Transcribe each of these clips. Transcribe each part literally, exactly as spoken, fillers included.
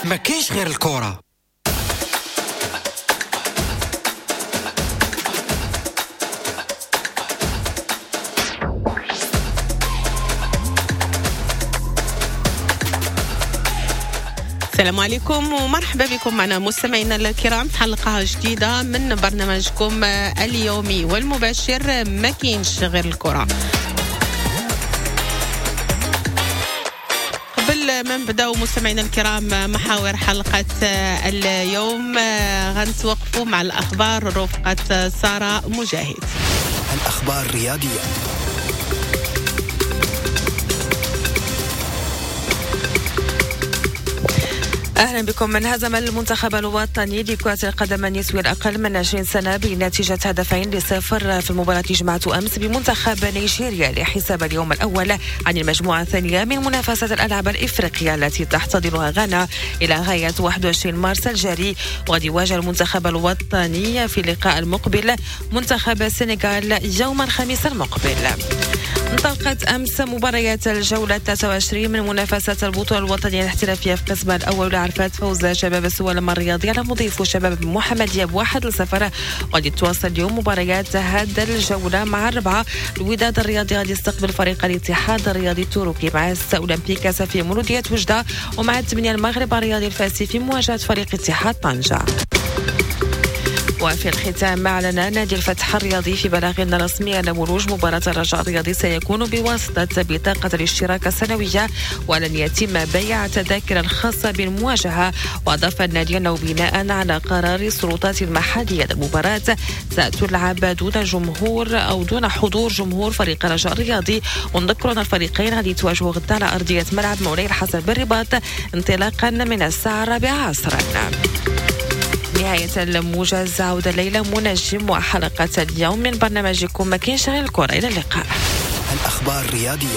ما كاينش غير الكرة. السلام عليكم ومرحبا بكم معنا مستمعينا الكرام في حلقة جديدة من برنامجكم اليومي والمباشر ما كاينش غير الكرة. قبل ما نبداو مستمعينا الكرام محاور حلقة اليوم غنتوقفوا مع الأخبار رفقة سارة مجاهد. الأخبار الرياضية. أهلا بكم. انهزم المنتخب الوطني لكرة القدم النسوي الأقل من عشرين سنة بنتيجة هدفين لصفر في المباراة جمعة أمس بمنتخب نيجيريا لحساب اليوم الأول عن المجموعة الثانية من منافسة الألعاب الإفريقية التي تحتضنها غانا إلى غاية واحد وعشرين مارس الجاري. وقد يواجه المنتخب الوطني في اللقاء المقبل منتخب السنغال يوم الخميس المقبل. انطلقت أمس مباريات الجولة ثلاثة وعشرين من منافسة البطولة الوطنية الاحترافية في قسم الأول، عرفت فوز شباب السوالم الرياضي على مضيف شباب محمدية بواحد لصفر. وقد تواصل اليوم مباريات هذا الجولة مع أربعة. الوداد الرياضي غادي يستقبل فريق الاتحاد الرياضي التركي، مع الستة أولمبيكا في مولودية وجدة، ومع الثمانية المغرب الرياضي الفاسي في مواجهة فريق اتحاد طنجة. وفي الختام أعلن نادي الفتح الرياضي في بلاغ رسمي أن ولوج مباراة الرجاء الرياضي سيكون بواسطة بطاقة الاشتراك السنوية، ولن يتم بيع التذاكر الخاصة بالمواجهة. وأضاف النادي أنه بناء على قرار السلطات المحلية المباراة ستلعب دون جمهور أو دون حضور جمهور فريق الرجاء الرياضي. ونذكر أن الفريقين غادي يتواجهوا غدا على أرضية ملعب مولاي الحسن بالرباط انطلاقا من الساعة الرابعة عصرا. نهاية الموجز. عودة ليلى منجم وحلقة اليوم من برنامجكم ما كاينش غير الكرة. إلى اللقاء. الأخبار الرياضية.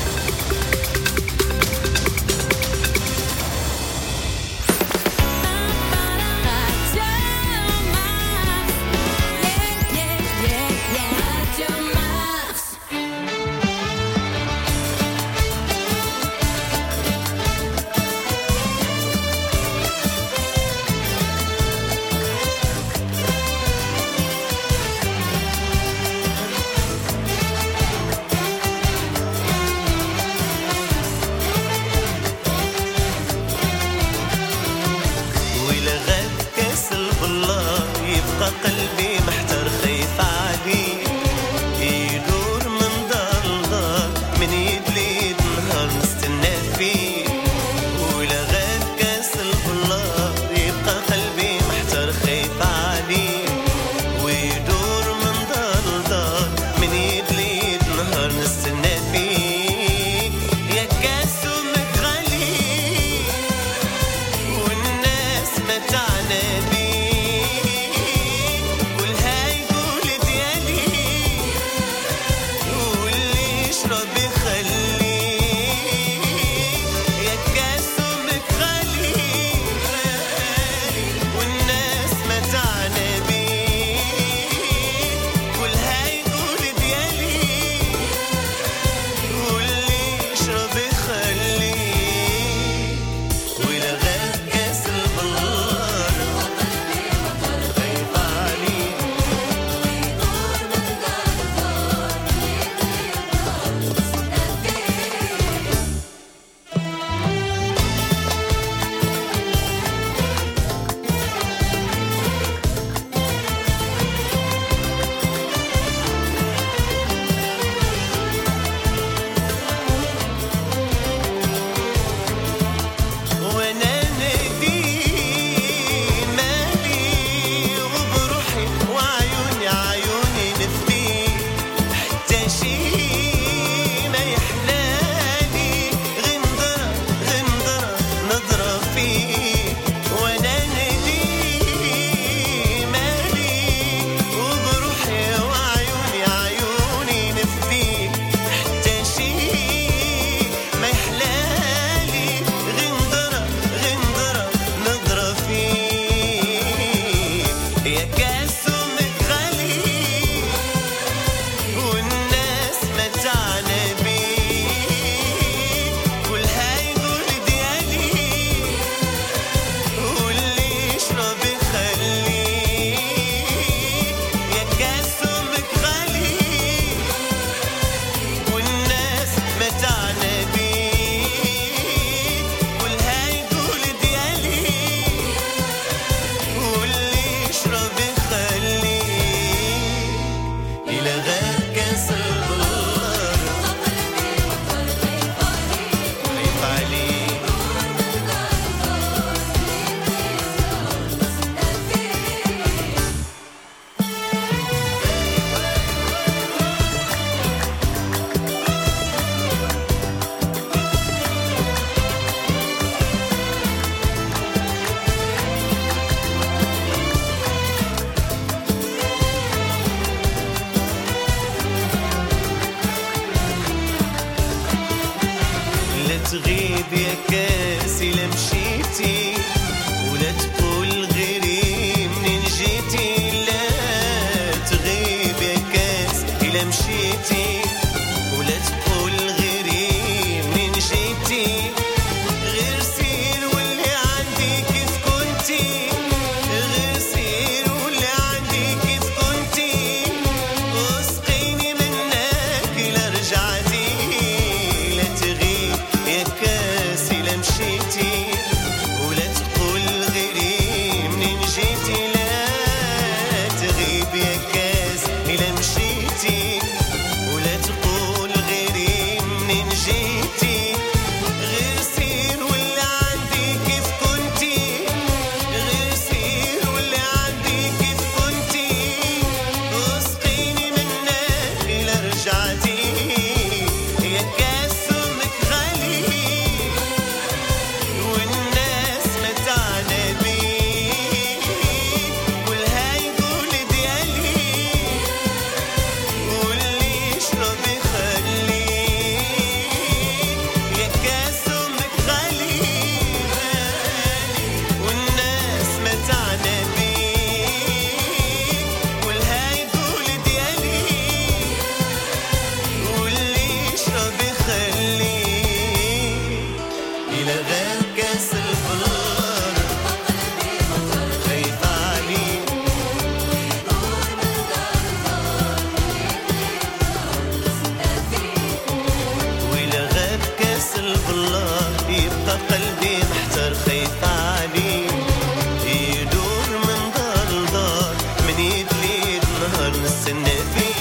قلبي محتار خايف عليه، يدور من دار لدار من يد ليد نهار نستنى فيه. ولا غاب كاس البلار يبقى قلبي محتار خايف عليه، ويدور من دار لدار من يد ليد نهار نستنى فيه. يا كاس ومغالي والناس ما تعنى بيه، والناس ما تعنى بيه. كل هاي قول ديالي تغيب يا كاسي لا مشيتي ولا تقول غيري منين جيتي لا تغيب يا كاسي لا مشيتي ولا تقول غيري منين جيتي غير سير واللي عندي كيف كنتي غير سير واللي عندي كيف كنتي واسقيني منك لا رجعتي لا تغيب يا كاسي لا مشيتي ولا تقول غيري منين جيتي لا تغيب يا كاسي لا مشيتي ولا تقول غيري منين جيتي غير سير واللي عندي كيف كنتي غير سير واللي عندي كيف كنتي واسقيني منك إلا رجعتي يا كاس أمك غالي والناس متعنا بيك والهاي قول ديالي واللي يشرب يخليك يا كاس أمك غالي والناس متعنا بيك والهاي قول ديالي واللي يشرب يخليك إلى غير كاس الفلار خايف عليك وإلى غاب كاس الفلار يبقى قلبي محتار خايف عليك يدور من دار لدار من يد ليد نهار نستنى فيه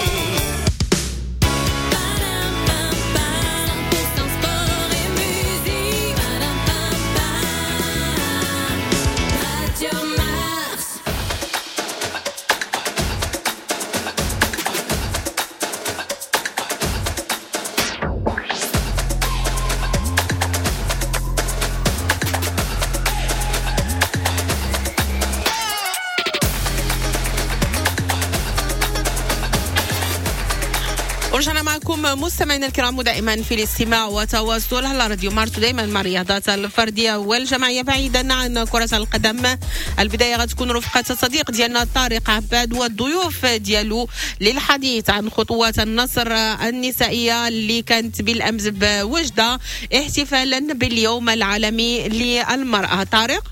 ورجعنا معكم مستمعينا الكرام ودائما في الاستماع وتواصل على راديو مارس دائما مع الرياضات الفرديه والجماعيه بعيدا عن كره القدم. البدايه غتكون رفقه الصديق ديالنا طارق عباد والضيوف ديالو للحديث عن خطوات النصر النسائيه اللي كانت بالامس بوجده احتفالا باليوم العالمي للمراه. طارق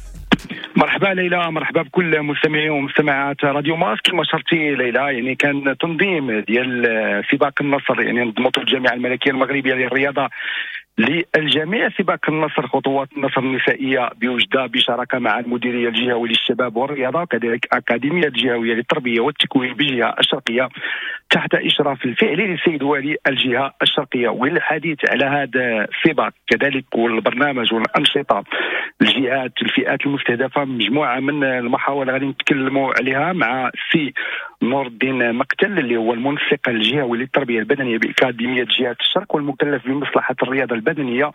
مرحبا ليلى، مرحبا بكل مستمعي ومستمعات راديو ماسك. كما شرتي ليلى يعني كان تنظيم ديال سباق النصر، يعني نظمته الجامعه الملكيه المغربيه للرياضه للجميع. سباق النصر خطوات النصر النسائيه بوجده بشراكه مع المديريه الجهويه للشباب والرياضه وكذلك اكاديميه الجهويه للتربيه والتكوين بالجهه الشرقيه تحت اشراف الفعلي للسيد والي الجهه الشرقيه. وللحديث على هذا السباق كذلك والبرنامج والانشطه الجهات الفئات المستهدفه مجموعه من المحاور غادي نتكلموا عليها مع سي نور الدين مقتل اللي هو المنسق الجهوي للتربيه البدنيه باكاديميه جهه الشرق والمكلف بمصلحه الرياضه البدنيه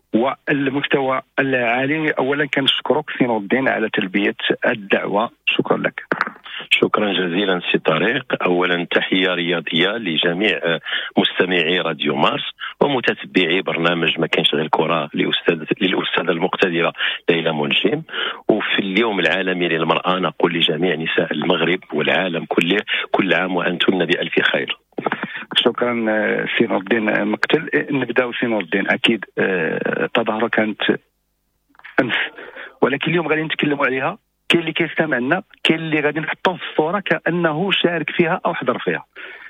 والمستوى العالي. اولا كنشكرك سي نور الدين على تلبيه الدعوه، شكرا لك. شكرا جزيلا سي طارق. اولا تحيه رياضيه لجميع مستمعي راديو مارس ومتتبعي برنامج ما كاينش غير كره لاستاذ للاستاذه المقتدره ليلى منجم. وفي اليوم العالمي للمراه نقول لجميع نساء المغرب والعالم كله كل عام وانتن بالف خير. شكرا سي نور الدين مقتل. نبداو سي نور الدين، اكيد التظاهره كانت امس ولكن اليوم غادي نتكلموا عليها. كاين اللي كيستمع لنا، كاين اللي غادي نحطوه في الصوره كانه شارك فيها او حضر فيها.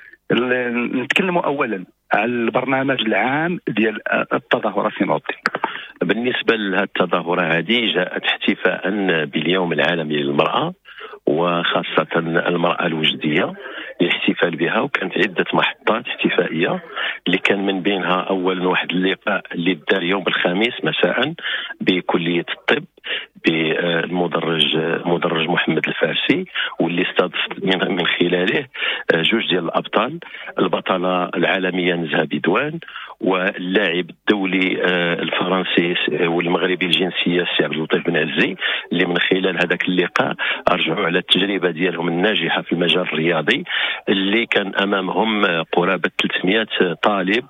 نتكلموا اولا على البرنامج العام ديال التظاهره سي نور الدين. بالنسبه لهذه التظاهره هذه جاءت احتفاء باليوم العالمي للمراه وخاصه المراه الوجديه للاحتفال بها، وكانت عده محطات احتفائيه اللي كان من بينها اولا واحد اللقاء اللي دار يوم الخميس مساء بكليه الطب بالمدرج مدرج محمد الفارسي، واللي استضفت من من خلاله جوج ديال الابطال، البطله العالميه نزهه بدوان، واللاعب الدولي الفرنسي والمغربي الجنسيه السي عبد اللطيف بن عزي، اللي من خلال هذاك اللقاء ارجعوا على التجربه ديالهم الناجحه في المجال الرياضي، اللي كان امامهم قرابه ثلاثمائة طالب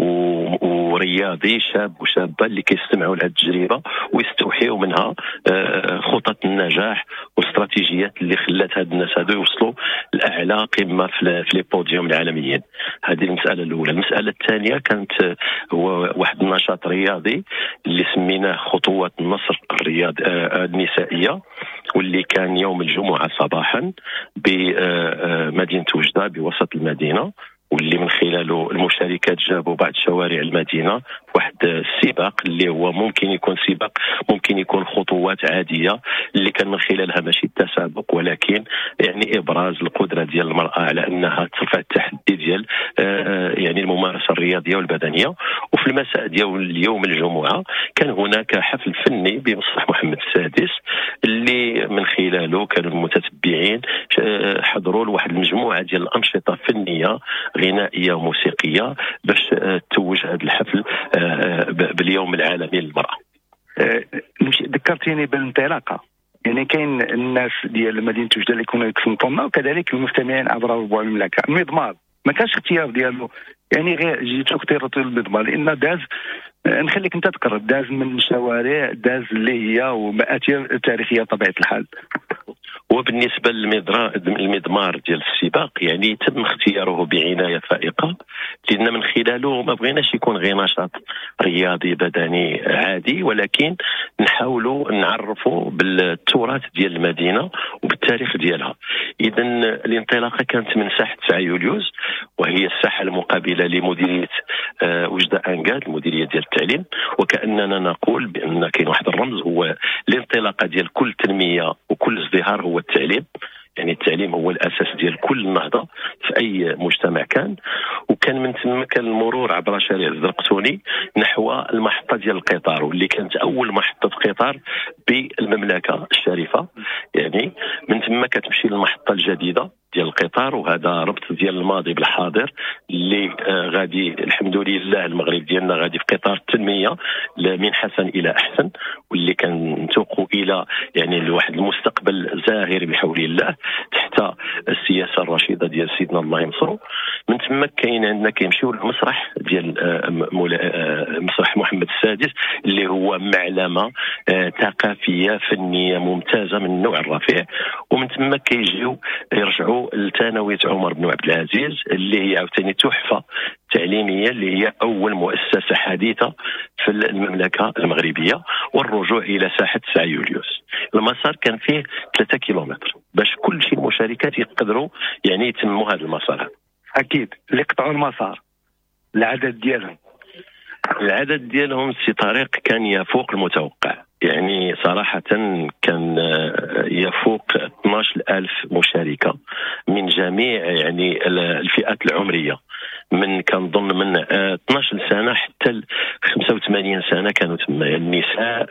ورياضي شاب وشابه اللي كيستمعوا لهذه التجربه ويستوحيوا منها خطط النجاح والاستراتيجيات اللي خلات هاد الناس هادو يوصلوا لاعلى قمه في لي بوديوم العالميين. هذه المساله الاولى. المساله الثانيه كانت هو واحد النشاط رياضي اللي سميناه خطوات النصر الرياضي النسائيه، واللي كان يوم الجمعه صباحا بمدينه وجده بوسط المدينه، واللي من خلاله المشاركات جابوا بعض شوارع المدينه واحد السباق اللي هو ممكن يكون سباق، ممكن يكون خطوات عاديه اللي كان من خلالها ماشي التسابق ولكن يعني ابراز القدره ديال المراه على انها ترفع التحدي ديال يعني الممارسه الرياضيه والبدنيه. وفي المساء ديال اليوم الجمعه كان هناك حفل فني بمسرح محمد السادس، اللي من خلاله كانوا المتتبعين حضروا لواحد المجموعه ديال الانشطه فنيه غنائيه وموسيقيه باش توج هذا الحفل باليوم العالمي للمرأة. ذكرتيني بالانطلاقة، يعني كاين الناس ديال مدينة وجدة اللي كانوا يكسمطونا وكذلك المستمعين عبر ربوع المملكة. المضمار ما كانش اختيار ديالو، يعني غير جيتو اختيرتو المضمار لأن داز، نخليك انت تقرر، داز من شوارع، داز اللي هي ومآثير تاريخية طبيعة الحال. وبالنسبه للمضمار ديال السباق يعني تم اختياره بعنايه فائقه، لان من خلاله ما بغيناش يكون غير نشاط رياضي بدني عادي، ولكن نحاولوا نعرفوا بالتراث ديال المدينه وبالتاريخ ديالها. اذا الانطلاقه كانت من ساحه تسعة يوليوز، وهي الساحه المقابله لمديريه وجده انقاد، المديريه ديال التعليم، وكاننا نقول بان كاين واحد الرمز هو الانطلاقه ديال كل تنميه وكل ازدهار هو التعليم. يعني التعليم هو الاساس ديال كل نهضه في اي مجتمع كان. وكان من ثم كان المرور عبر شارع الزرقتوني نحو المحطه ديال القطار، واللي كانت اول محطه قطار بالمملكه الشريفه. يعني من ثم كتمشي للمحطه الجديده ديال القطار، وهذا ربط ديال الماضي بالحاضر اللي آه غادي الحمد لله المغرب ديالنا غادي في قطار التنميه من حسن الى احسن، واللي كنتوقوا الى يعني لواحد المستقبل زاهر بحول الله تحت السياسه الرشيده ديال سيدنا الله ينصرو. من ثم كاين عندنا كيمشيو للمسرح ديال آه مسرح محمد السادس، اللي هو معلمه آه ثقافيه فنيه ممتازه من النوع الرفيع. ومن ثم كيجيو يرجعوا لثانوية عمر بن عبد العزيز، اللي هي عاوتاني تحفة تعليمية، اللي هي أول مؤسسة حديثة في المملكة المغربية، والرجوع إلى ساحة تسعة يوليوز. المسار كان فيه ثلاثة كيلومتر باش كل شيء المشاركات يقدروا يعني يتموا هذا المسار. أكيد اللي قطعوا المسار العدد ديالهم العدد ديالهم سي طريق كان يفوق المتوقع، يعني صراحة كان يفوق اثناش ألف مشاركة من جميع يعني الفئات العمرية، من كنظن من اثناش سنة حتى خمسة وثمانين سنة كانوا تما، يعني النساء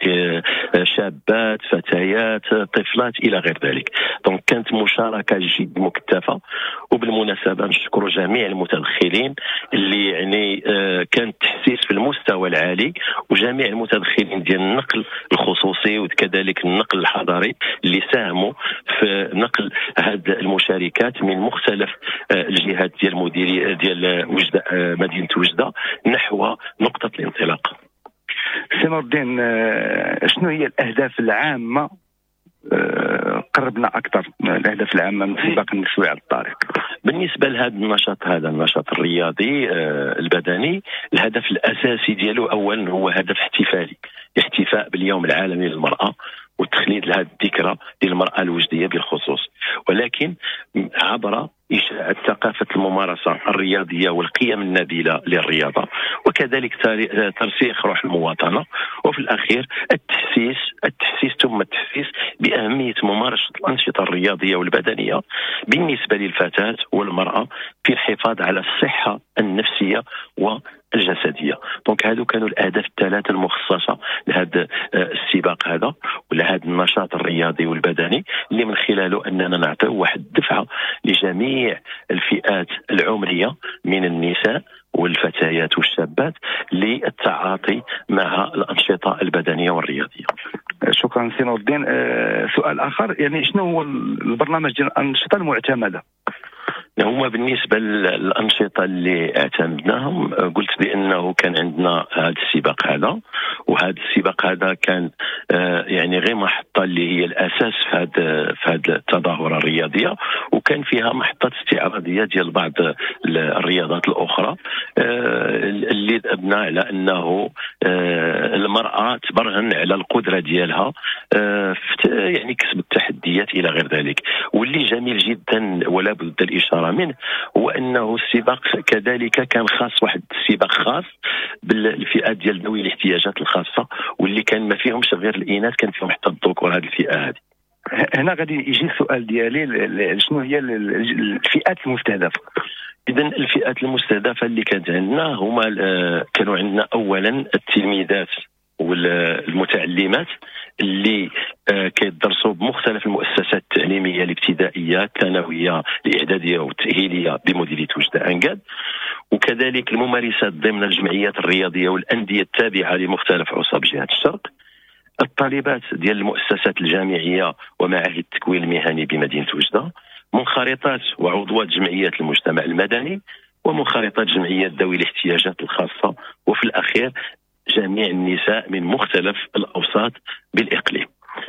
شابات فتيات طفلات إلى غير ذلك. دونك كانت مشاركة جد مكثفة. وبالمناسبة نشكر جميع المتدخلين اللي يعني كان تحسيس في المستوى العالي، وجميع المتدخلين ديال النقل الخصوصي وكذلك النقل الحضاري اللي ساهموا في نقل هذه المشاركات من مختلف الجهات ديال المديريه ديال وجده مدينه وجده نحو نقطه الانطلاق. سي نور الدين، شنو هي الاهداف العامه؟ قربنا اكثر الاهداف العامه من سباق النسوي على الطريق. بالنسبه لهذا النشاط هذا النشاط الرياضي البدني، الهدف الاساسي ديالو اولا هو هدف احتفالي، احتفاء باليوم العالمي للمراه وتخليد لهذه الذكرى للمراه الوجديه بالخصوص، ولكن عبر إشاعة ثقافة الممارسة الرياضية والقيم النبيلة للرياضة، وكذلك ترسيخ روح المواطنة، وفي الأخير التحسيس التحسيس ثم التحسيس بأهمية ممارسة الأنشطة الرياضية والبدنية بالنسبة للفتاة والمرأة في الحفاظ على الصحة النفسية والجسدية. دونك هادو كانوا الأهداف الثلاثة المخصصة لهذا السباق هذا ولهذا النشاط الرياضي والبدني، اللي من خلاله أننا نعطي واحد الدفعة لجميع الفئات العمرية من النساء والفتيات والشابات للتعاطي مع الأنشطة البدنية والرياضية. شكرا سي نور الدين. أه سؤال آخر، يعني شنو هو البرنامج ديال الأنشطة المعتمدة؟ هما بالنسبة للأنشطة اللي اعتمدناهم قلت بأنه كان عندنا هذا السباق هذا، وهذا السباق هذا كان يعني غير محطة اللي هي الأساس في هذا في هذه التظاهرة الرياضية، وكان فيها محطات استعراضية ديال بعض الرياضات الأخرى اللي ذهبنا على أنه المرأة تبرهن على القدرة ديالها يعني كسب التحديات إلى غير ذلك. واللي جميل جدا ولا بد الإشارة منه هو أنه السباق كذلك كان خاص، واحد السباق خاص بالفئات ديال ذوي الاحتياجات الخاصة، واللي كان ما فيهمش غير الإناث، كان فيهم حتى الذكور. هذه الفئة هذه هنا غادي يجي السؤال ديالي، شنو هي الفئات المستهدفة؟ إذن الفئات المستهدفة اللي كانت عندنا هما كانوا عندنا أولا التلميذات والمتعلمات اللي كيدرسوا بمختلف المؤسسات التعليمية الابتدائية الثانوية الإعدادية والتأهيلية بمديرية وجدة أنقاد، وكذلك الممارسات ضمن الجمعيات الرياضية والأندية التابعة لمختلف عصاب جهة الشرق، الطالبات ديال المؤسسات الجامعية ومعاهد التكوين المهني بمدينة وجدة، منخرطات وعضوات جمعيات المجتمع المدني، ومنخرطات جمعيات ذوي الاحتياجات الخاصة، وفي الأخير جميع النساء من مختلف الأوساط بالإقليم.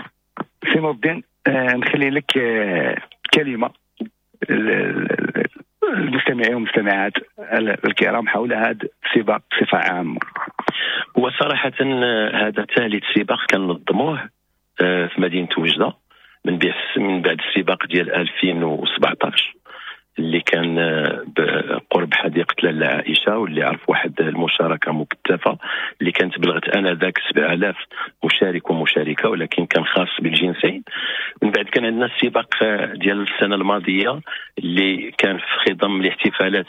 سي نور الدين، آه نخلي لك آه كلمة المستمعين والمستمعات الكرام حول هذا السباق بصفة عامة. وصراحة هذا ثالث سباق كان نظموه آه في مدينة وجدة من من بعد السباق ديال ألفين وسبعطاش اللي كان بقرب حديقة لاله عائشة، واللي عرف واحد المشاركة مكثفة اللي كانت بلغت آنذاك سبعة آلاف مشارك ومشاركة، ولكن كان خاص بالجنسين. من بعد كان عندنا السباق ديال السنة الماضية اللي كان في خضم الاحتفالات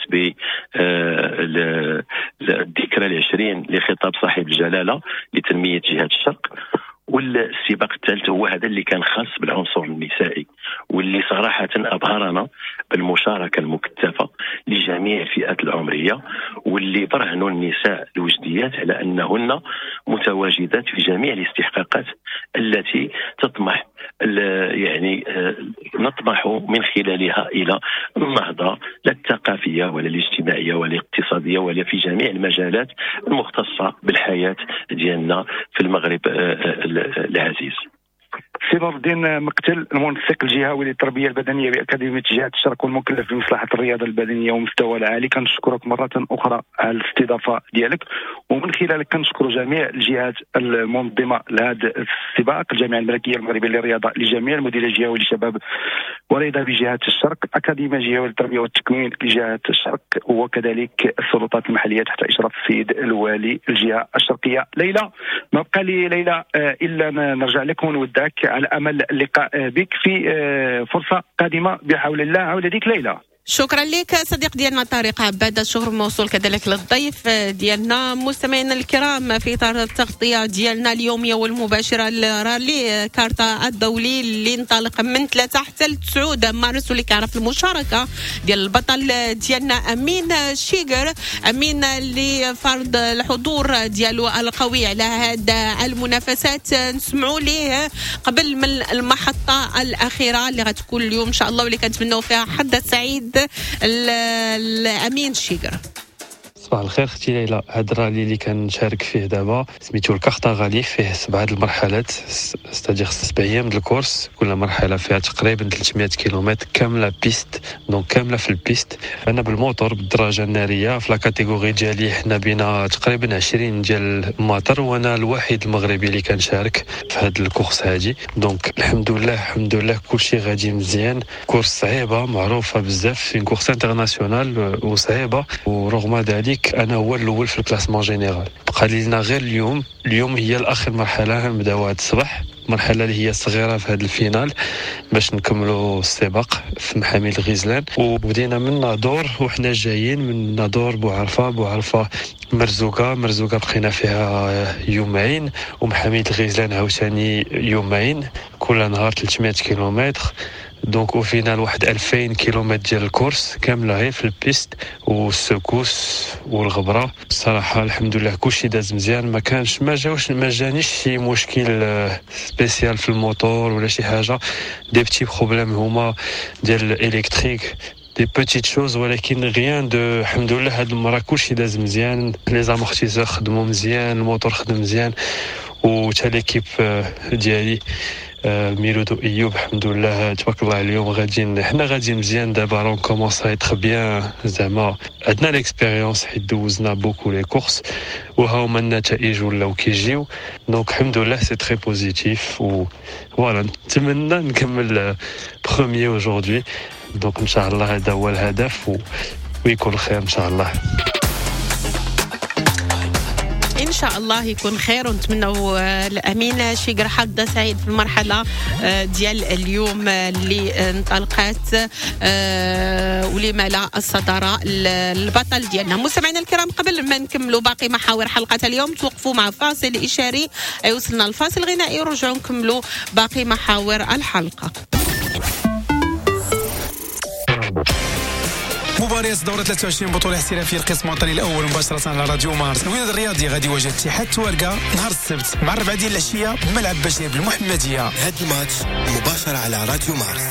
بالذكرى العشرين لخطاب صاحب الجلالة لتنمية جهة الشرق. والسباق الثالث هو هذا اللي كان خاص بالعنصر النسائي، واللي صراحة أبهرنا بالمشاركة المكثفة لجميع الفئات العمرية، واللي برهنوا النساء الوجديات على أنهن متواجدات في جميع الاستحقاقات التي تطمح يعني نطمح من خلالها إلى النهضة لا الثقافية ولا الاجتماعية ولا الاقتصادية ولا في جميع المجالات المختصة بالحياة ديالنا في المغرب العزيز. سي نور الدين مقتل، المنسق الجهوي للتربيه البدنيه باكاديميه جهه الشرق والمكلف بمصلحه الرياضه البدنيه ومستوى العالي، كنشكرك مره اخرى على الاستضافه ديالك، ومن خلالك كنشكر جميع الجهات المنظمه لهذا السباق، الجامعه الملكيه المغربيه للرياضه لجميع المدير الجهوي للشباب ورياضه بجهه الشرق، اكاديميه جهويه للتربيه والتكوين لجهه الشرق، وكذلك السلطات المحليه تحت اشراف السيد الوالي الجهه الشرقيه. ليلى، ما بقى لي ليلى الا نرجع لك ونودعك على امل اللقاء بك في فرصه قادمه بحول الله. عودة ديك ليلى. شكرا لك صديق ديالنا طارق عباد، الشكر موصول كذلك للضيف ديالنا. مستمعينا الكرام، في اطار التغطيه ديالنا اليوميه والمباشره لرالي كارتا الدولي اللي انطلق من ثلاثة حتى لتسعة مارس، واللي كيعرف المشاركه ديال البطل ديالنا امين شيغر، امين اللي فرض الحضور ديالو القوي على هذه المنافسات. نسمعوا ليه قبل من المحطه الاخيره اللي غتكون اليوم ان شاء الله، واللي كنتمنوا فيها حدث سعيد الأمين شيغر. صباح صباح الخير اختي ليلى. هاد الرالي اللي كنشارك فيه دابا سميتو الكارتاغالي، فيه سبعه المرحلات، ستادير سبع ايام د الكورس، كل مرحله فيها تقريبا ثلاثمية كيلومتر كامله بيست، دونك كامله في البيست. انا بالموتور بالدراجه الناريه في لا كاتيجوري ديالي حنا بينا تقريبا عشرين ديال المطر، وانا الوحيد المغربي اللي كنشارك في هاد الكورس هادي. دونك الحمد لله الحمد لله كلشي غادي مزيان. كورس صعيبه معروفه بزاف، في كورس انترناسيونال وصعيبه، ورغم ذلك انا هو الاول في الكلاسمون جينيرال. بقى لينا غير اليوم اليوم هي الاخر مرحله، نبداو هاد الصباح مرحله اللي هي صغيره في هذا الفينال باش نكملوا السباق في محامي الغزلان. وبدينا من نادور وحنا جايين من نادور بوعرفه بوعرفه مرزوقه مرزوقه بقينا فيها يومين، ومحامي الغزلان عاوتاني يومين، كل نهار ثلاثمية كيلومتر. دونك وفينا واحد ألفين كيلومتر ديال الكورس كامله هي في البيست والسكوس والغبره. الصراحه الحمد لله كلشي داز مزيان، ما كانش ما جاوش ما جانيش شي مشكل سبيسيال في الموتور ولا شي حاجه. دي بتي بروبليم هما ديال الالكتريك، دي بوتيت شوز، ولكن غيان دو. الحمد لله هاد المره كلشي داز مزيان، لي زامورتيزور خدموا مزيان، الموتور خدم مزيان، وتا ليكيب ديالي ميلودو ايوب الحمد لله تبارك الله عليهم غاديين حنا غاديين مزيان. دابا راه كومونس ايتر بيان، زعما عندنا ليكسبيريونس حيت دوزنا بوكو لي كورس وها هما النتائج ولاو كيجيو. دونك الحمد لله سي تري بوزيتيف، و فوالا نتمنى نكمل بروميي اوجوردي. دونك ان شاء الله هذا هو الهدف، و... ويكون خير ان شاء الله. إن شاء الله يكون خير، ونتمنوا الأمين شيقر حظ سعيد في المرحلة ديال اليوم اللي انطلقت ولما لا الصدارة البطل ديالنا. مستمعينا الكرام، قبل ما نكملوا باقي محاور حلقة اليوم توقفوا مع فاصل إشاري، أي وصلنا الفاصل غنائي ورجعوا نكملوا باقي محاور الحلقة. مباريات دورة ثلاثة وعشرين بطولة احترافية القسم الوطني الأول مباشرة على راديو مارس. الوداد الرياضي غادي يواجه اتحاد توارقة نهار السبت مع الربعة ديال العشية بملعب بشير بالمحمدية. هذا الماتش مباشرة على راديو مارس.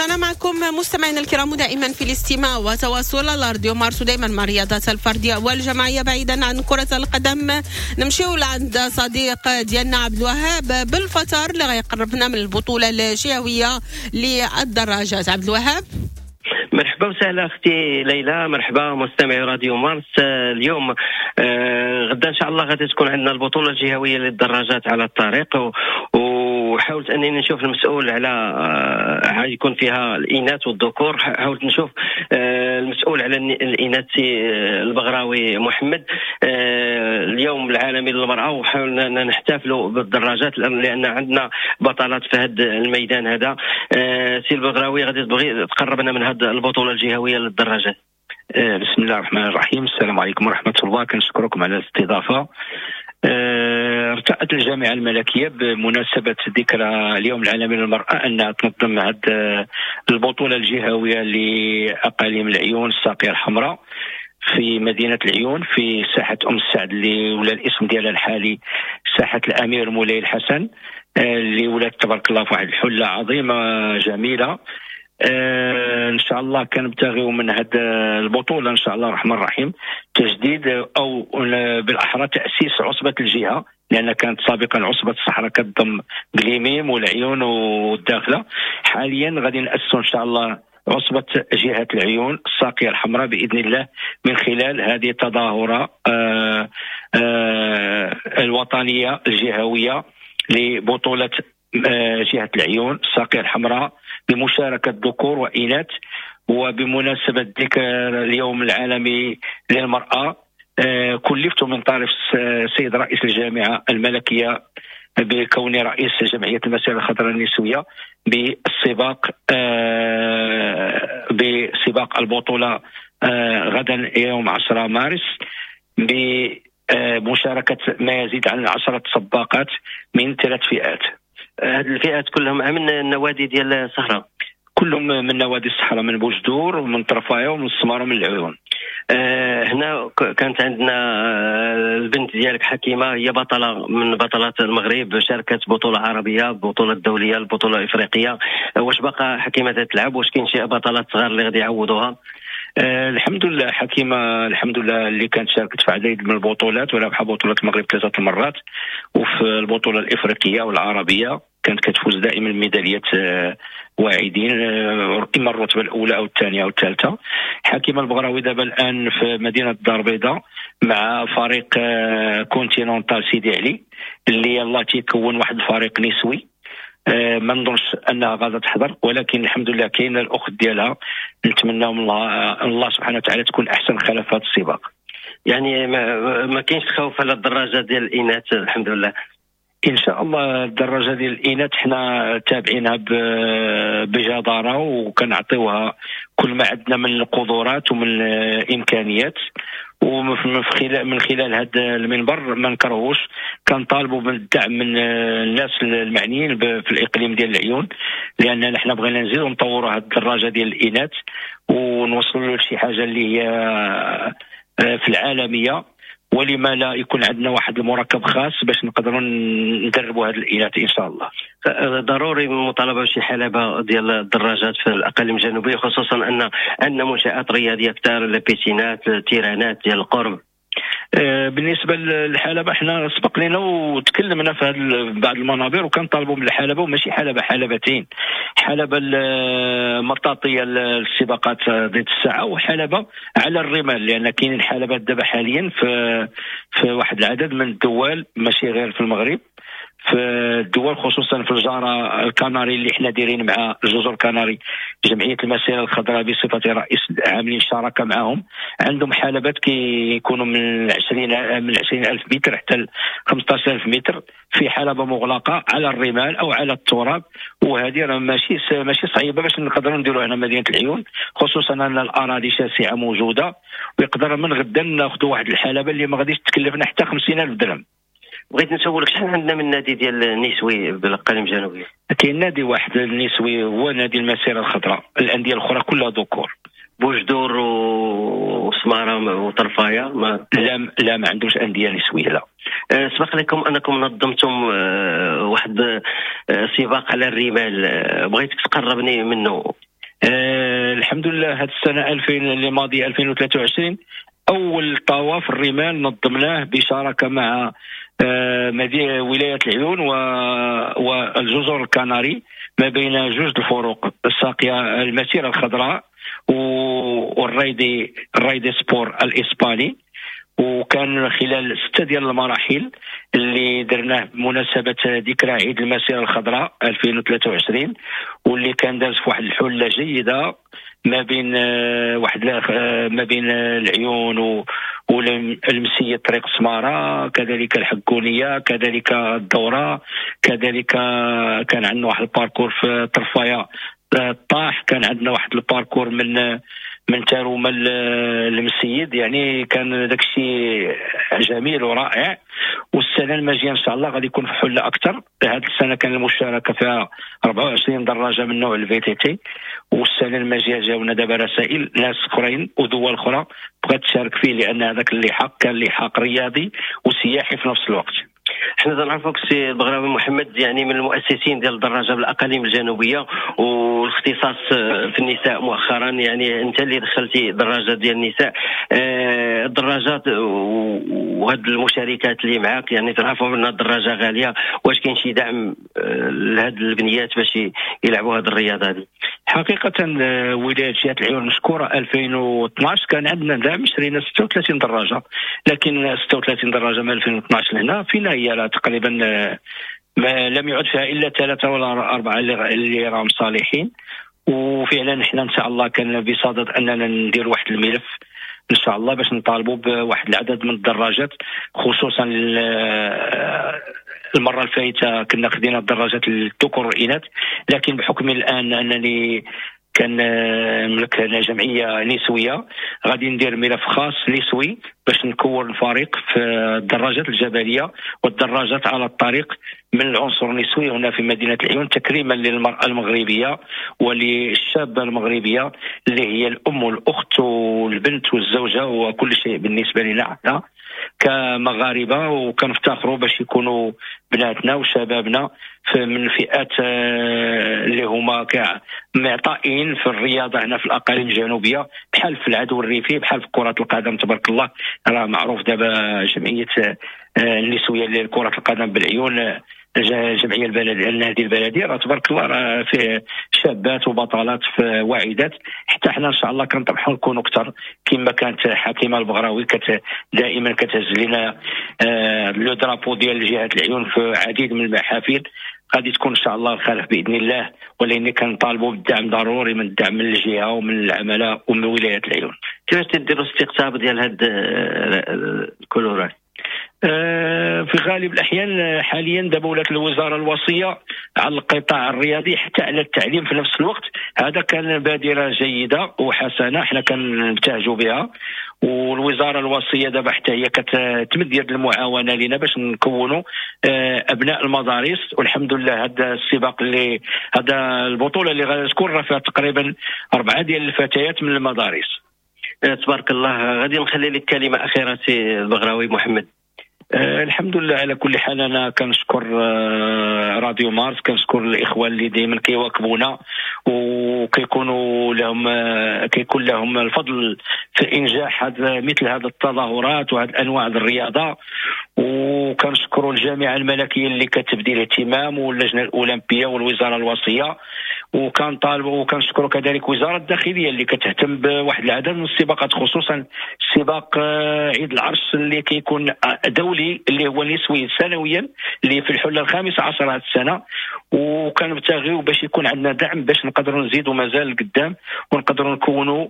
رجعنا معكم مستمعينا الكرام دائما في الاستماع وتواصل الراديو مارس دائما مع الرياضات الفرديه والجماعيه بعيدا عن كره القدم. نمشيو لعند صديق ديالنا عبد الوهاب بالفطر اللي غيقربنا من البطوله الجهويه للدراجات. عبد الوهاب مرحبا وسهلا اختي ليلى، مرحبا مستمعي راديو مارس. اليوم آه غدا ان شاء الله غادي تكون عندنا البطوله الجهويه للدراجات على الطريق، و وحاولت انني نشوف المسؤول على آه يكون فيها الاناث والذكور. حاولت نشوف آه المسؤول على الاناث البغراوي محمد، آه اليوم العالمي للمراه، وحاولنا نحتفلوا بالدراجات لان عندنا بطلات في هذا الميدان هذا. آه سي البغراوي غادي تبغي تقربنا من هذا البطوله الجهويه للدراجات. آه بسم الله الرحمن الرحيم. السلام عليكم ورحمه الله، كنشكركم على الاستضافه. ارتأت الجامعة الملكية بمناسبة ذكرى اليوم العالمي للمرأة أنها تنظم هذه البطولة الجهوية لأقاليم العيون الساقية الحمراء في مدينة العيون في ساحة أم السعد اللي ولا الاسم ديالها الحالي ساحة الأمير مولاي الحسن، اللي ولات تبارك الله في واحد الحلة عظيمة جميلة. آه ان شاء الله كنبتغيو من هذه البطوله ان شاء الله الرحمن الرحيم تجديد او بالاحرى تاسيس عصبه الجهه، لان كانت سابقا عصبه الصحراء كتضم قليميم والعيون والداخله. حاليا غادي ناسسوا ان شاء الله عصبه جهه العيون الساقيه الحمراء باذن الله من خلال هذه التظاهره آه آه الوطنيه الجهويه لبطوله آه جهه العيون الساقيه الحمراء بمشاركة ذكور وإناث. وبمناسبة ذكر اليوم العالمي للمرأة آه كلفت من طرف السيد رئيس الجامعة الملكية بكوني رئيس جمعية المسيرة الخضراء النسوية بالسباق آه بسباق البطولة آه غدا يوم عشرة مارس بمشاركة ما يزيد عن عشرة سباقات من ثلاث فئات. هذه الفئات كلهم من النوادي ديال الصحراء، كلهم من نوادي الصحراء، من بوجدور ومن طرفايه ومن السمار ومن العيون. آه هنا كانت عندنا البنت ديالك حكيمه، هي بطله من بطلات المغرب، شاركت بطوله عربيه، بطوله دوليه، البطوله الافريقيه. واش باقا حكيمه تلعب؟ واش كاين شي بطلات صغار اللي غادي يعوضوها؟ آه الحمد لله حكيمه الحمد لله اللي كانت شاركت في عديد من البطولات وربحت بطوله المغرب ثلاثه المرات، وفي البطوله الافريقيه والعربيه كانت كتفوز دائما بميداليات آه واعدين آه اما الرتبه الاولى او الثانيه او الثالثه. حكيمه البغراوي دابا الان في مدينه الدار البيضاء مع فريق آه كونتينونتال سيدي علي اللي يلاه تيكون واحد الفريق نسوي. آه ما نظنش انها غادا تحضر، ولكن الحمد لله كاينه الاخت ديالها، نتمناو من الله, آه الله سبحانه وتعالى تكون احسن خلف هذا السباق. يعني ما, ما كاينش خوف على الدراجه ديال الاناث الحمد لله. ان شاء الله الدراجه ديال الاناث حنا تابعينها بجداره وكنعطيوها كل ما عندنا من القدرات ومن الامكانيات، ومن خلال من خلال هذا المنبر ما نكرهوش كنطالبوا بالدعم من الناس المعنيين في الاقليم ديال العيون، لان حنا بغينا نزيدوا نطوروا هذه الدراجه ديال الاناث ونوصلوا لشي حاجه اللي هي في العالميه، ولما لا يكون عندنا واحد المركب خاص باش نقدروا ندربوا هذه الاناث ان شاء الله. ضروري مطالبه بشي حلبه ديال الدراجات في الاقاليم الجنوبيه، خصوصا ان عندنا منشات رياضيه كثار، البيسينات، التيرانات ديال القرب. بالنسبه للحلبه احنا سبق لنا وتكلمنا في بعض المنابر وكنطالبوا من الحلبه، وماشي حلبه حلبتين، حلبه المطاطيه السباقات ضد الساعه وحلبه على الرمال، لان كاينين حلبات دابا حاليا في في واحد العدد من الدول ماشي غير في المغرب، في الدول خصوصا في الجاره الكناري اللي احنا دايرين مع الجزر الكناري جمعيه المسيره الخضراء بصفه رئيس عاملين شراكه معهم، عندهم حلبات كيكونوا من عشرين من عشرين ألف متر حتى ل خمسطاش ألف متر في حلبه مغلقه على الرمال او على التراب، وهذه راه ماشي ماشي صعيبه باش نقدروا نديروها هنا مدينه العيون، خصوصا ان الاراضي شاسعه موجوده، ويقدر من غدا ناخذوا واحد الحلبه اللي ما غاديش تكلفنا حتى خمسين ألف درهم. بغيت نسولك شحال عندنا من نادي ديال النسوي بالاقاليم الجنوبيه؟ كاين نادي واحد النسوي هو نادي المسيره الخضراء، الانديه الاخرى كلها ذكور. بوجدور وسماره وطرفايه ما لا لا ما عندوش انديه نسويه لا. أه سبق لكم انكم نظمتم أه واحد أه سباق على الرمال، أه بغيتك تقربني منه. الحمد لله هذه السنه ألفين اللي ماضيه ألفين وثلاثة وعشرين اول طواف الرمال نظمناه بشراكه مع مدينه ولايه العيون والجزر الكناري ما بين جوج الفروق الساقيه المسيره الخضراء والرايدي الرايدي سبور الاسباني. وكان خلال ستة ديال المراحل اللي درناه بمناسبة ذكرى عيد المسيرة الخضراء ألفين وثلاثة وعشرين، واللي كان داز في واحد الحلة جيدة ما بين واحد ما بين العيون والمسية طريق سمارة، كذلك الحكونية، كذلك الدورة، كذلك كان عندنا واحد الباركور في طرفايا الطاح، كان عندنا واحد الباركور من من تاروما المسيد. يعني كان داك الشيء جميل ورائع. والسنه الماجيه ان شاء الله غادي يكون في حله اكثر. هذه السنه كان المشاركه فيها أربعة وعشرين دراجه من نوع الفي تي تي، والسنه الماجيه جاونا دابا رسائل ناس اخرين ودول اخرى بغات تشارك فيه، لان هذاك اللحاق كان لحاق رياضي وسياحي في نفس الوقت. حنا تنعرفوك سي البغراوي محمد يعني من المؤسسين ديال الدراجه بالاقاليم الجنوبيه والاختصاص في النساء مؤخرا، يعني انت اللي دخلتي دراجه ديال النساء. آه الدراجات وهاد المشاركات اللي معاك يعني تنعرفوا ان الدراجه غاليه، واش كاين شي دعم آه لهاد البنيات باش يلعبوا هاد الرياضه هذه؟ حقيقه ولايه جهه العيون مشكوره. ألفين واثناش كان عندنا دعم، شرينا ستة وثلاثين دراجه، لكن ستة وثلاثين دراجه من ألفين واثناش لهنا فينا هي تقريبا ما لم يعد فيها الا ثلاثه ولا اربعه اللي راهم صالحين. وفعلا احنا ان شاء الله كان بصدد اننا ندير واحد الملف ان شاء الله باش نطالبوا بواحد العدد من الدراجات، خصوصا المره الفايته كنا خدينا الدراجات الذكور والاناث، لكن بحكم الان انني كان نملك جمعيه نسويه غادي ندير ملف خاص نسوي باش نكون فريق في الدراجات الجبليه والدراجات على الطريق من العنصر النسوي هنا في مدينه العيون، تكريما للمراه المغربيه وللشابه المغربيه اللي هي الام والاخت والبنت والزوجه وكل شيء بالنسبه لنا احنا كمغاربه، وكنفتخروا باش يكونوا بناتنا وشبابنا من فئات اللي هما معطائين في الرياضه هنا في الاقاليم الجنوبيه، بحال في العدو الريفي، بحال في كره القدم تبارك الله. راه معروف دابا جمعيه النسويه لكره القدم بالعيون، الجمعيه البلديه النادي البلدي، راه تبارك الله راه فيه شابات وبطلات واعدات. حتى حنا ان شاء الله كنطمحوا نكونوا اكثر، كما كانت حكيمه البغراوي كت دائما كتهز لنا آه لو درابو ديال جهه العيون في عديد من المحافل. غادي تكون ان شاء الله الخلف باذن الله، ولكن كنطالبوا بالدعم ضروري من الدعم من الجهه ومن العملاء ومن ولايه العيون. كيفاش تديروا استقطاب ديال هاد الكولورات؟ في غالب الأحيان حاليا دابا ولات الوزارة الوصية على القطاع الرياضي حتى على التعليم في نفس الوقت. هذا كان بادرة جيدة وحسنة حنا كنبتهجوا بها، والوزارة الوصية دابا حتى هي كتمد يد المعاونة لنا باش نكونوا أبناء المدارس. والحمد لله هذا السباق اللي هذا البطولة اللي غادي تكون راه فيها تقريبا أربعة ديال الفتيات من المدارس. تبارك الله. غادي نخلي لك كلمة أخيرة سي البغراوي محمد. أه الحمد لله على كل حال. انا كنشكر أه راديو مارس، كنشكر الاخوان اللي دائما كيواكبونا وكيكونوا لهم أه كيكون لهم الفضل في انجاح هذا مثل هذه التظاهرات وهذه الانواع الرياضه. وكنشكروا الجامعه الملكيه اللي كتبدي الاهتمام واللجنه الاولمبيه والوزاره الوصيه، وكنطالبوا وكنشكروا كذلك وزاره الداخليه اللي كتهتم بواحد العدد من السباقات، خصوصا سباق عيد العرش اللي كيكون دولي اللي هو نسوي سنويا اللي في الحله الخامسه عشر هذه السنه. وكنبتغيو باش يكون عندنا دعم باش نقدروا نزيدوا مازال قدام ونقدروا نكونوا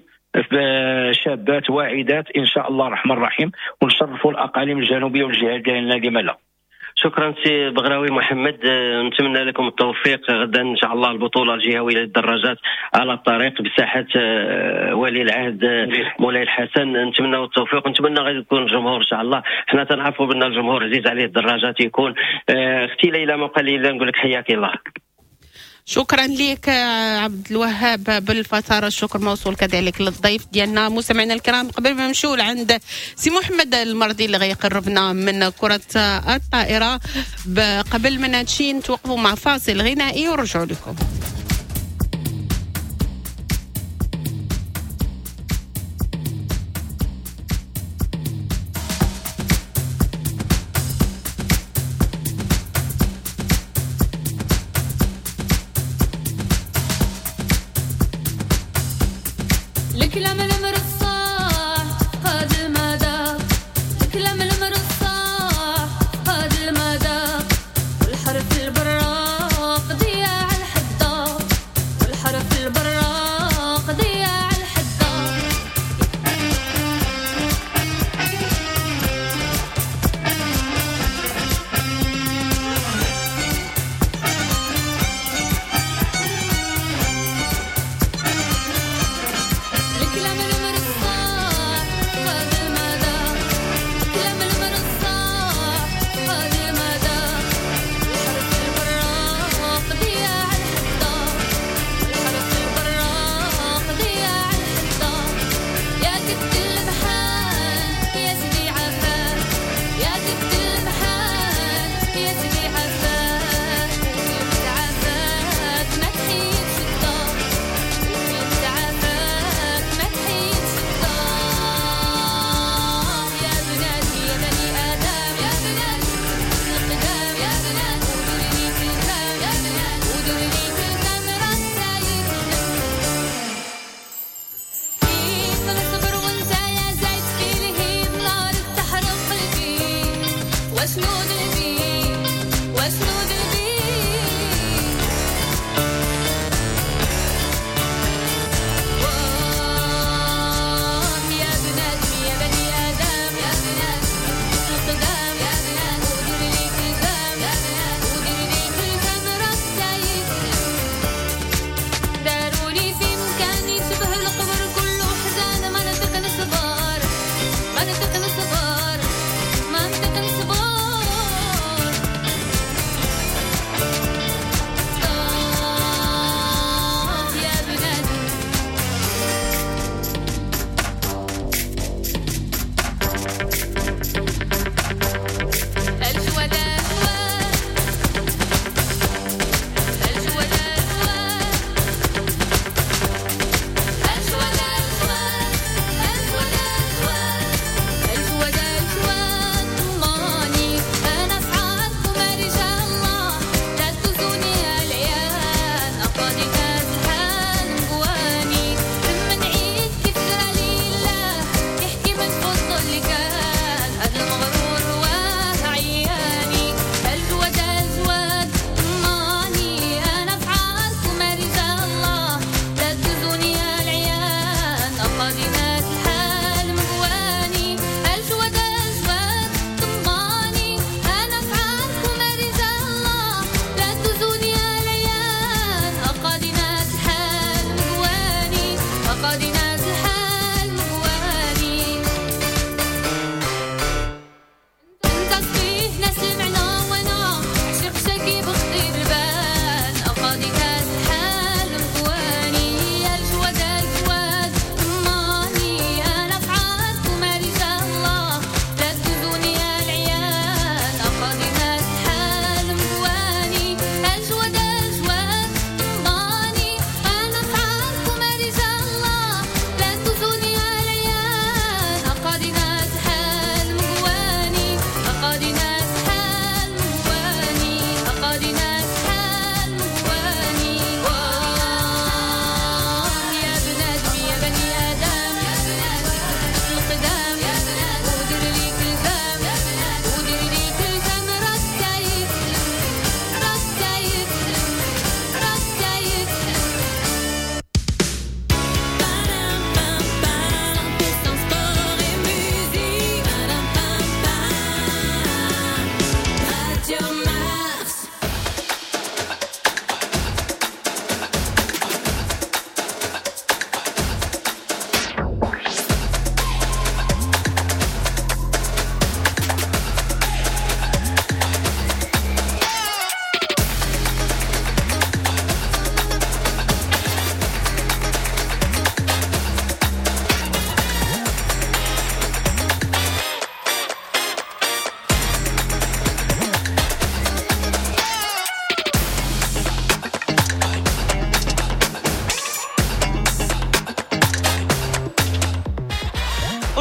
شابات واعدات ان شاء الله الرحمن الرحيم، ونشرفوا الاقاليم الجنوبيه والجهات ديالنا لما لا. شكرا سي بغراوي محمد، نتمنى لكم التوفيق. غدا ان شاء الله البطوله الجهويه للدراجات على الطريق بساحه ولي العهد مولاي الحسن، نتمنى التوفيق ونتمنى غادي يكون الجمهور ان شاء الله. حنا تنعرفوا بان الجمهور عزيز عليه الدراجات يكون. اختي ليلى ما قال لي نقول لك حياك الله. شكرا لك عبد الوهاب بالفترة، الشكر موصول كذلك للضيف ديالنا. مستمعينا الكرام قبل ما نمشيو عند سي محمد المرضي اللي غيقربنا من كرة الطائرة، قبل ما نمشي نتوقفوا مع فاصل غنائي ونرجعوا لكم.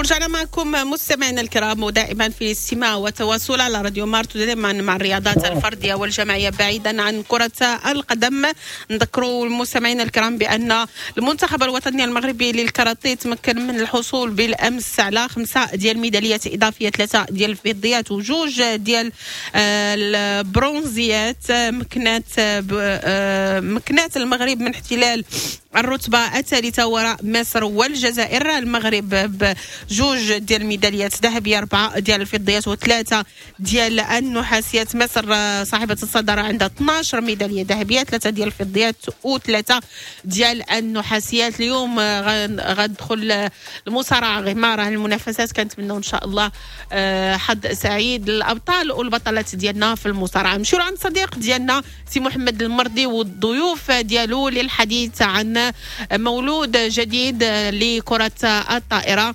رجعنا معكم مستمعينا الكرام ودائما في الاستماع والتواصل على راديو مارس دائما مع الرياضات الفرديه والجماعيه بعيدا عن كره القدم. نذكروا المستمعين الكرام بان المنتخب الوطني المغربي للكاراتيه تمكن من الحصول بالامس على خمسه ديال ميداليات اضافيه، ثلاثه ديال الفضيات وجوج ديال البرونزيات. مكنات مكنات المغرب من احتلال الرتبة الثالثة وراء مصر والجزائر. المغرب بجوج ديال الميداليات ذهبية، أربعة ديال الفضيات وثلاثة ديال النحاسيات. مصر صاحبة الصدارة عندها اثناش ميدالية ذهبية، ثلاثة ديال الفضيات وثلاثة ديال النحاسيات. اليوم غندخل المصارعة غمارة المنافسات، كنتمنوا إن شاء الله حظ سعيد للأبطال والبطلات ديالنا في المصارعة. نمشيو عند صديق ديالنا سي محمد المردي والضيوف ديالو للحديث عن مولود جديد لكرة الطائرة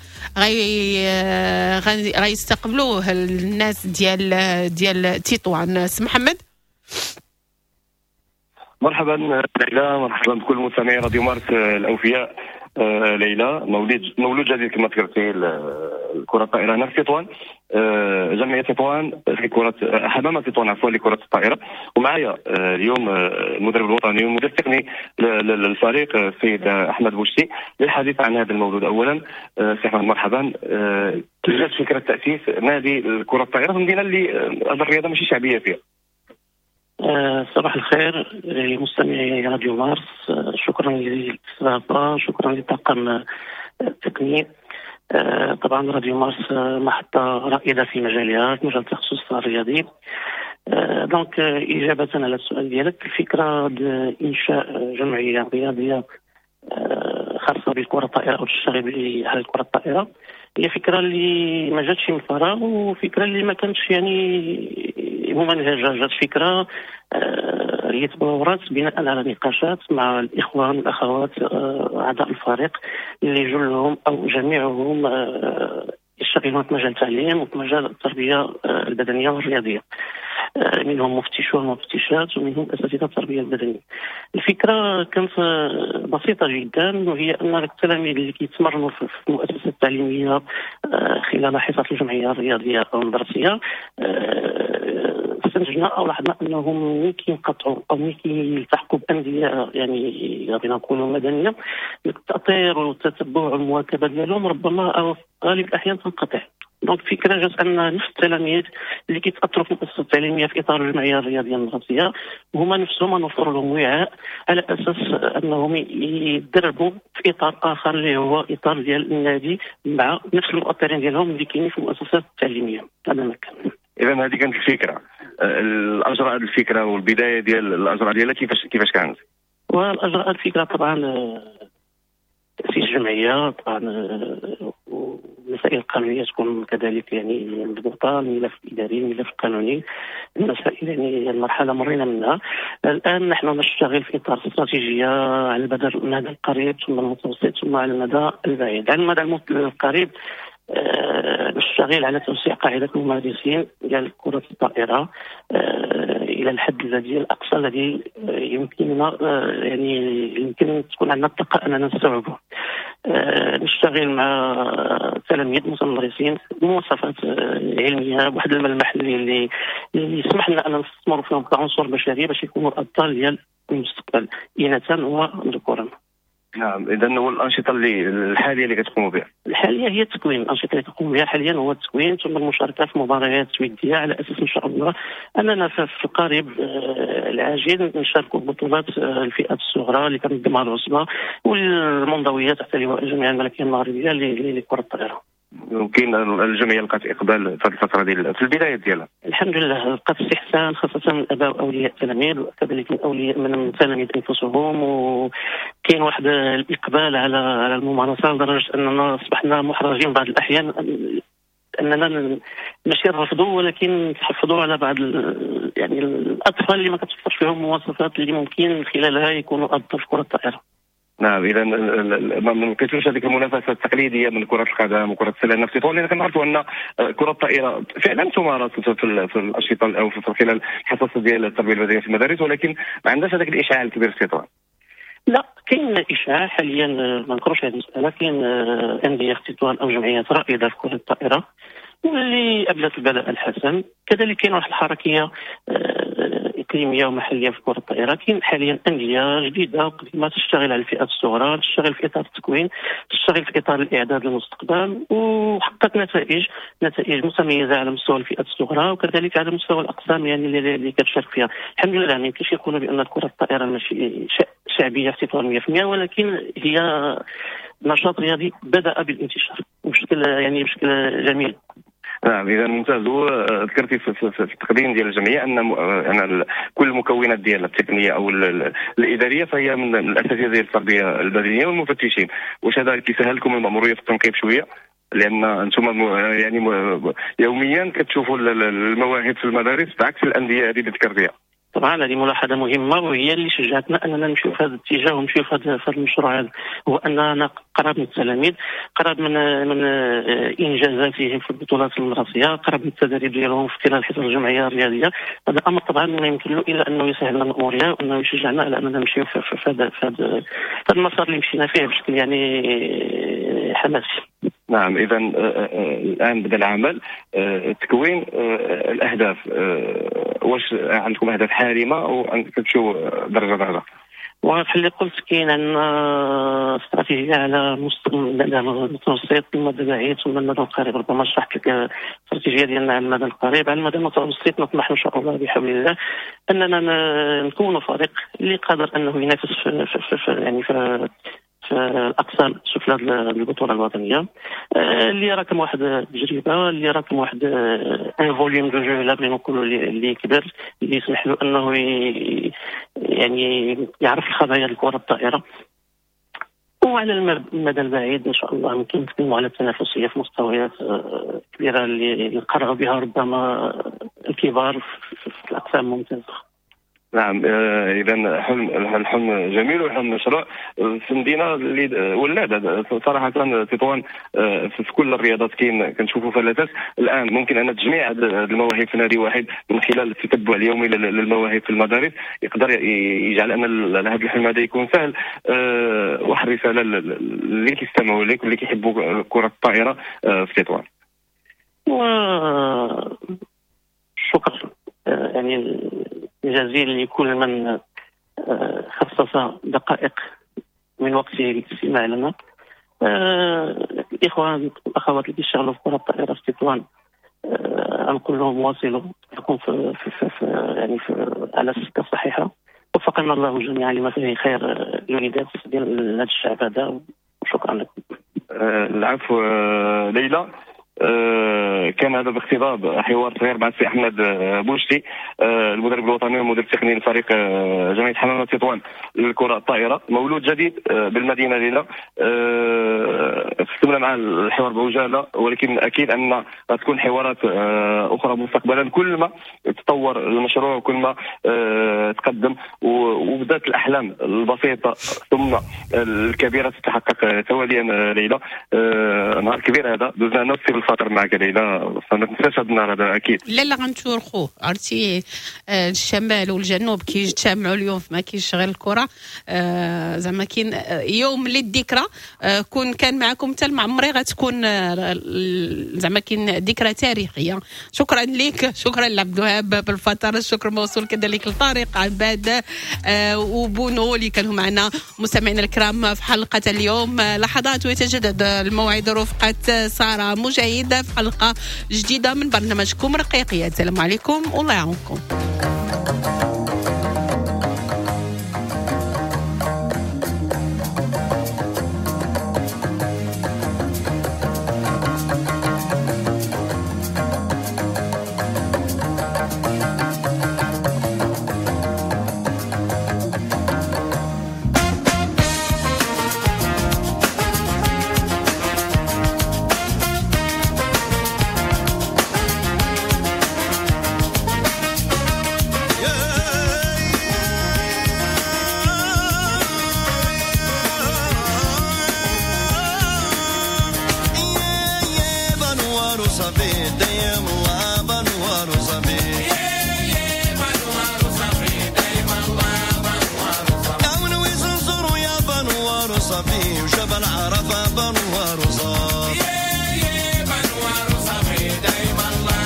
غي غيستقبلوه الناس ديال ديال تطوان. سي محمد مرحبا ليلى، مرحبا بكل مستمعي راديو مارس الاوفياء. آه ليلى، مولود مولود جديد كما ذكرتي الكرة الطائرة هنا في تطوان، آه جمعية تطوان في كرة حمامة تطوان عفوا لكرة الطائرة. ومعايا آه اليوم آه المدرب الوطني والمدير التقني للفريق السيد أحمد بوشتي للحديث عن هذا المولود. أولا آه سي أحمد مرحبا، آه كيف جات فكرة تأسيس نادي الكرة الطائرة في المدينة اللي هذه الرياضة ماشي شعبية فيها؟ آه صباح الخير لمستمعي راديو مارس، آه شكرا للاستضافة، شكرا للطاقم التقني. آه طبعا راديو مارس آه محطة رائدة في مجالها، في مجال التخصص الرياضي. آه دونك آه إجابة على السؤال ديالك، الفكرة إنشاء جمعية رياضية آه خاصة بالكرة الطائرة أو تشتغل على الكرة الطائرة هي فكرة اللي ما جاتش من فراغ، وفكرة اللي ما كانتش يعني ممنهجة. جات فكرة آه هي تطورات بناء على نقاشات مع الإخوان والأخوات آه أعضاء الفريق اللي جلهم أو جميعهم آه يشتغلون في مجال التعليم وفي مجال التربية آه البدنية والرياضية، آه منهم مفتشون ومفتشات ومنهم أساتذة التربية البدنية. الفكرة كانت آه بسيطة جدا، وهي أن التلاميذ اللي كيتمرنوا في المؤسسة التعليمية آه خلال حصص الجمعية الرياضية أو المدرسية آه استنتجنا او لاحظنا انهم ملي كينقطعوا او ملي كيلتحقوا بانديه يعني غادي نقولوا مدنيه، التاطير والتتبع والمواكبه ديالهم ربما او غالب الاحيان تنقطع. دونك فكره جات ان نفس التلاميذ اللي كيتاثروا في المؤسسه التعليميه في اطار الجمعيه الرياضيه المدرسيه هما نفسهم نوفر لهم وعاء على اساس انهم يدربوا في اطار اخر اللي هو اطار ديال النادي مع نفس المؤطرين ديالهم اللي كاينين في المؤسسات التعليميه. هذا ما كان. اذا هذه كانت الفكره، الاجراء الفكره والبدايه ديال الاجراء ديالها كيفاش كيفاش كانت؟ والاجراء الفكره طبعا تاسيس جمعيه، طبعا المسائل القانونيه تكون كذلك يعني مضبوطه، الملف الاداري الملف القانوني، المسائل يعني المرحله مرينا منها. الان نحن نشتغل في اطار استراتيجيه على المدى المدى القريب ثم المتوسط ثم على المدى البعيد. على المدى القريب أه نشتغل على توسيع قاعدة الممارسين ديال كرة الطائرة أه إلى الحد الذي الأقصى الذي يمكننا أه يعني يمكن تكون عندنا الطاقة أننا نستوعبه. أه نشتغل مع تلاميذ متمرسين بمواصفات علمية بواحد الملمح اللي اللي يسمح لنا أن نستثمروا فيهم كعنصر بشري باش يكونوا الأبطال ديال المستقبل إناثا وذكورا. نعم، إذا هو الأنشطة اللي الحالية اللي كتقوموا بها؟ الحالية هي التكوين، الأنشطة اللي كتقوم بها حاليا هو التكوين ثم المشاركة في مباريات ودية على أساس إن شاء الله أننا في القريب العاجل نشاركوا ببطولات الفئات الصغرى اللي كنظمها العصبة والمنضويات تحت لواء الجمعية الملكية المغربية لكرة الطائرة. يمكن الجمعيه لقات اقبال في الفتره ديال في البدايه ديالها؟ الحمد لله لقات استحسان خاصه من الاباء واولياء التلاميذ وكذلك من اولياء من التلاميذ انفسهم، وكاين واحد الاقبال على على الممارسه لدرجه اننا اصبحنا محرجين بعض الاحيان اننا ماشي نرفضوا ولكن نتحفظوا على بعض يعني الاطفال اللي ما كتوفرش فيهم المواصفات اللي ممكن خلالها يكونوا ابطال في كره الطائره. نعم، اذا ما كتشوفش هذيك المنافسه التقليديه من كره القدم وكره السله في تطوان، لان كنعرفوا ان كره الطائره فعلا تمارس في في الانشطه او في خلال الحصص ديال التربيه البدنيه في المدارس، ولكن ما عندهاش هذاك الاشعاع الكبير في تطوان. لا، كاين اشاعه حاليا ما نذكرش هذه المساله. كاين انديه في تطوان او جمعيات رائده في كره الطائره واللي ابلت البلاء الحسن. كذلك كاين واحد الحركيه اقليميه ومحليه في كره الطائره. كاين حاليا انديه جديده وقديمه تشتغل على الفئات الصغرى، تشتغل في اطار التكوين، تشتغل في اطار الاعداد للمستقبل، وحققت نتائج نتائج متميزه على مستوى الفئات الصغرى وكذلك على مستوى الاقسام يعني اللي, اللي كتشارك فيها. الحمد لله يعني كاش يقولوا بان كره الطائره ماشي شعبيه في تطوان مية بالمية، ولكن هي نشاط رياضي بدا بالانتشار بشكل يعني بشكل جميل. نعم، اذا ممتاز. ذكرتي في, في, في التقديم ديال الجمعيه ان ان كل المكونات ديالها التقنيه او الاداريه فهي من الاساسيات ديال التربيه البدنيه والمفتشين. واش هذا كيسهل لكم الماموريه في التنقيب شويه؟ لان انتم يعني يوميا كتشوفوا المواهب في المدارس بعكس الانديه هذه اللي ذكرتيها. طبعا هذه ملاحظه مهمه وهي اللي شجعتنا اننا نمشيو في هذا الاتجاه ونمشيو في هذا المشروع هذا، هو اننا قرب من التلاميذ، قرب من من انجازاتهم في البطولات المدرسيه، قرب من التدريب ديالهم في خلال حصص الجمعيه الرياضيه. هذا امر طبعا ما يمكن له الا انه يسهل لنا الاموريه وانه يشجعنا على اننا نمشيو في هذا في هذا المسار اللي مشينا فيه بشكل يعني حماسي. نعم، إذا الآن بدأ العمل. تكوين الأهداف، واش عندكم أهداف حارمة أو كتمشيو درجة درجة؟ وبحال اللي قلت كاين عندنا استراتيجيه على مستوى المتوسط، المدى البعيد ثم المدى القريب. ربما شرحت لك الاستراتيجيه ديالنا على المدى القريب. على المدى المتوسط نطمح ان شاء الله بحول الله اننا نكونوا فريق اللي قادر انه ينافس في, في, في يعني في في الاقسام سفلى البطوله الوطنيه، اللي رقم واحد تجربه، اللي رقم واحد ان فوليوم دو جو لا بغينا نقولوا اللي كبر، اللي يسمح له انه يعني يعرف الخبايا الكره الطائره. وعلى المدى البعيد ان شاء الله ممكن نتكلموا على التنافسيه في مستويات كبيره اللي يقرب بها ربما الكبار في الاقسام الممتازه. نعم، اذا حلم الحلم جميل وحلم مشروع في مدينه اللي ولات صراحه تطوان في كل الرياضات كاين كنشوفوا فلاتات. الان ممكن ان تجميع المواهب في نادي واحد من خلال التتبع اليومي للمواهب في المدارس يقدر يجعل ان هذا الحلم هذا يكون سهل. واحد رساله اللي كيستمعوا لك واللي كيحبوا كره الطائره في تطوان. شكرا يعني جزيل لكل من خصص دقائق من وقته للاستماع لنا. الإخوان والأخوات اللي يشتغلوا في كرة الطائرة في تطوان نقول لهم واصلوا لكم في, في, في, في يعني في على السكة الصحيحة. وفقنا الله جميعا لما فيه خير الوليدات ديال هذا الشعب هذا، وشكرا لكم. العفو ليلى. آه كان هذا باختضاب حوار صغير مع السي احمد بوشتي، آه المدرب الوطني والمدير التقني لفريق آه جمعيه حمامه تطوان للكره الطائره، مولود جديد آه بالمدينه ليله. استمرنا آه مع الحوار بعجاله، ولكن اكيد ان غتكون حوارات آه اخرى مستقبلا كل ما تطور المشروع وكل ما آه تقدم وبدات الاحلام البسيطه ثم الكبيره تتحقق تواليا. ليله آه نهار كبير هذا دوزنا نفس الفترة معك ليلى، فما تنساش هذا النهار هذا أكيد. لا لا غنتورخوه، عرفتي الشمال والجنوب كي يجتمعوا اليوم ما كاينش غير الكرة. آه زعما كاين يوم للذكرى. آه كون كان معكم حتى ما عمري غتكون آه زعما كاين ذكرى تاريخية. شكرا لك، شكرا لعبد الوهاب بالفترة، الشكر موصول كذلك لطارق عباد آه وبونو اللي كانوا معنا. مستمعينا الكرام في حلقة اليوم لحظات ويتجدد الموعد رفقة سارة مجاهد في حلقة جديدة من برنامجكم رقيقية. السلام عليكم والله يعاونكم. وصافي وجبل عرفة بنوار وصافي